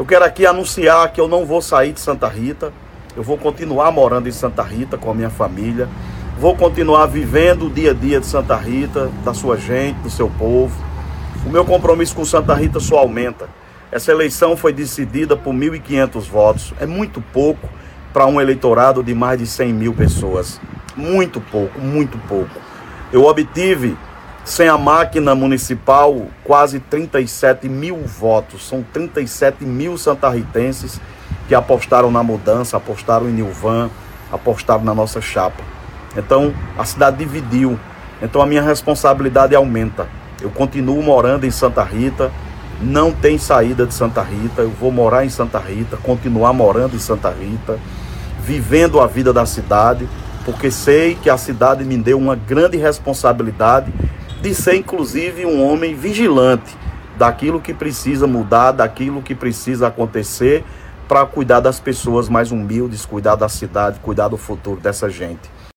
Eu quero aqui anunciar que eu não vou sair de Santa Rita. Eu vou continuar morando em Santa Rita com a minha família. Vou continuar vivendo o dia a dia de Santa Rita, da sua gente, do seu povo. O meu compromisso com Santa Rita só aumenta. Essa eleição foi decidida por 1.500 votos. É muito pouco para um eleitorado de mais de 100 mil pessoas. Muito pouco, muito pouco. Eu obtive, sem a máquina municipal, quase 37 mil votos. São 37 mil santarritenses que apostaram na mudança, apostaram em Nilvan, apostaram na nossa chapa. Então, a cidade dividiu. Então, a minha responsabilidade aumenta. Eu continuo morando em Santa Rita, não tem saída de Santa Rita. Eu vou morar em Santa Rita, continuar morando em Santa Rita, vivendo a vida da cidade, porque sei que a cidade me deu uma grande responsabilidade de ser, inclusive, um homem vigilante daquilo que precisa mudar, daquilo que precisa acontecer, para cuidar das pessoas mais humildes, cuidar da cidade, cuidar do futuro dessa gente.